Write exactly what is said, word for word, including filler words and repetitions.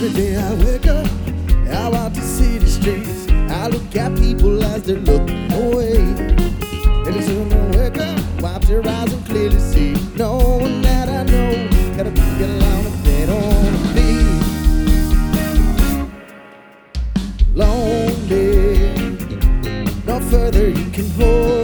Every day I wake up, I walk the city streets. I look at people as they're looking away. Every soon I wake up, wipe their eyes and clearly see. Knowing that I know, gotta get along if they don't wanna be lonely. No further you can hold.